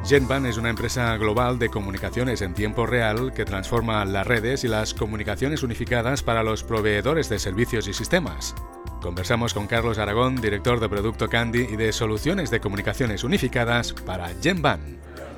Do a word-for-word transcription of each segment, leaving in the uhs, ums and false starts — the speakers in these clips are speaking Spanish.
Genvan es una empresa global de comunicaciones en tiempo real que transforma las redes y las comunicaciones unificadas para los proveedores de servicios y sistemas. Conversamos con Carlos Aragón, director de Producto Candy y de Soluciones de Comunicaciones Unificadas para Genvan.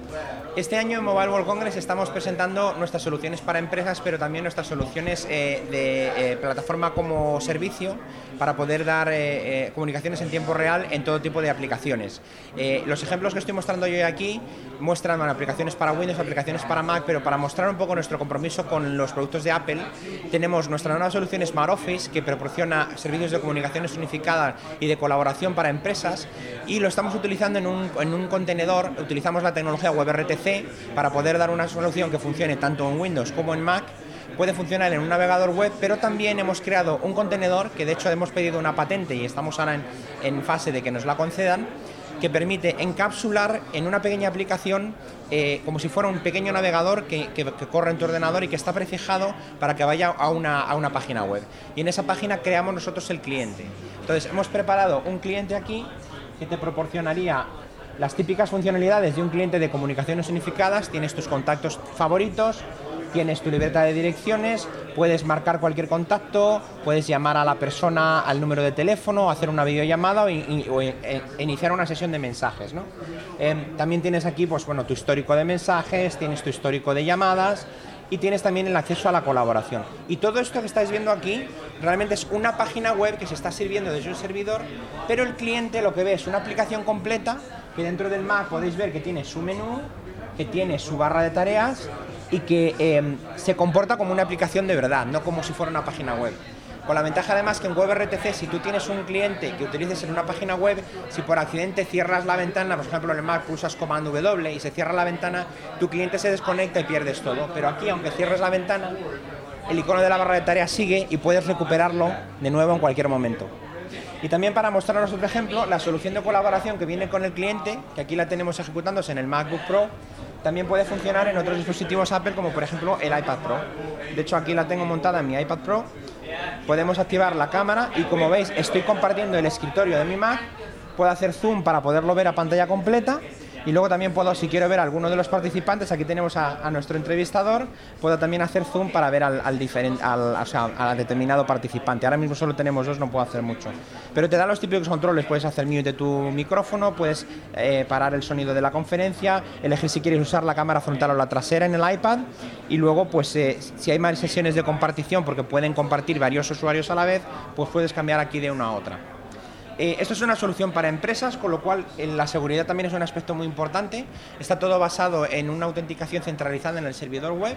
Este año en Mobile World Congress estamos presentando nuestras soluciones para empresas, pero también nuestras soluciones eh, de eh, plataforma como servicio para poder dar eh, eh, comunicaciones en tiempo real en todo tipo de aplicaciones. Eh, los ejemplos que estoy mostrando yo aquí muestran bueno, aplicaciones para Windows, aplicaciones para Mac, pero para mostrar un poco nuestro compromiso con los productos de Apple, tenemos nuestra nueva solución Smart Office, que proporciona servicios de comunicaciones unificadas y de colaboración para empresas, y lo estamos utilizando en un, en un contenedor. Utilizamos la tecnología WebRTC para poder dar una solución que funcione tanto en Windows como en Mac. Puede funcionar en un navegador web, pero también hemos creado un contenedor que de hecho hemos pedido una patente y estamos ahora en, en fase de que nos la concedan, que permite encapsular en una pequeña aplicación eh, como si fuera un pequeño navegador que, que, que corre en tu ordenador y que está prefijado para que vaya a una, a una página web. Y en esa página creamos nosotros el cliente. Entonces hemos preparado un cliente aquí que te proporcionaría las típicas funcionalidades de un cliente de comunicaciones unificadas. Tienes tus contactos favoritos, tienes tu libreta de direcciones, puedes marcar cualquier contacto, puedes llamar a la persona al número de teléfono, hacer una videollamada o, in, o in, e, iniciar una sesión de mensajes, ¿no? Eh, también tienes aquí pues, bueno, tu histórico de mensajes, tienes tu histórico de llamadas y tienes también el acceso a la colaboración. Y todo esto que estáis viendo aquí realmente es una página web que se está sirviendo desde un servidor, pero el cliente lo que ve es una aplicación completa que dentro del Mac podéis ver que tiene su menú, que tiene su barra de tareas y que eh, se comporta como una aplicación de verdad, no como si fuera una página web. Con la ventaja además que en WebRTC, si tú tienes un cliente que utilices en una página web, si por accidente cierras la ventana, por ejemplo en el Mac pulsas comando W y se cierra la ventana, tu cliente se desconecta y pierdes todo. Pero aquí, aunque cierres la ventana, el icono de la barra de tareas sigue y puedes recuperarlo de nuevo en cualquier momento. Y también para mostraros otro ejemplo, la solución de colaboración que viene con el cliente, que aquí la tenemos ejecutándose en el MacBook Pro, también puede funcionar en otros dispositivos Apple, como por ejemplo el iPad Pro. De hecho, aquí la tengo montada en mi iPad Pro. Podemos activar la cámara y, como veis, estoy compartiendo el escritorio de mi Mac. Puedo hacer zoom para poderlo ver a pantalla completa. Y luego también puedo, si quiero ver a alguno de los participantes, aquí tenemos a, a nuestro entrevistador, puedo también hacer zoom para ver al, al, diferent, al, o sea, al determinado participante. Ahora mismo solo tenemos dos, no puedo hacer mucho. Pero te da los típicos controles, puedes hacer mute de tu micrófono, puedes eh, parar el sonido de la conferencia, elegir si quieres usar la cámara frontal o la trasera en el iPad, y luego pues eh, si hay más sesiones de compartición, porque pueden compartir varios usuarios a la vez, pues puedes cambiar aquí de una a otra. Eh, esto es una solución para empresas, con lo cual eh, la seguridad también es un aspecto muy importante. Está todo basado en una autenticación centralizada en el servidor web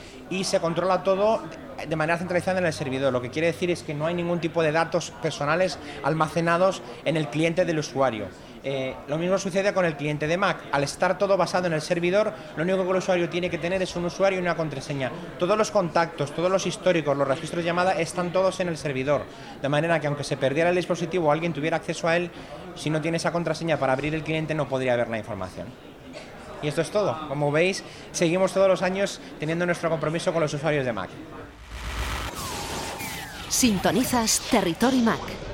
y se controla todo de manera centralizada en el servidor. Lo que quiere decir es que no hay ningún tipo de datos personales almacenados en el cliente del usuario. Eh, lo mismo sucede con el cliente de Mac. Al estar todo basado en el servidor, lo único que el usuario tiene que tener es un usuario y una contraseña. Todos los contactos, todos los históricos, los registros de llamada están todos en el servidor. De manera que aunque se perdiera el dispositivo o alguien tuviera acceso a él, si no tiene esa contraseña para abrir el cliente no podría ver la información. Y esto es todo. Como veis, seguimos todos los años teniendo nuestro compromiso con los usuarios de Mac. Sintonizas Territory Mac.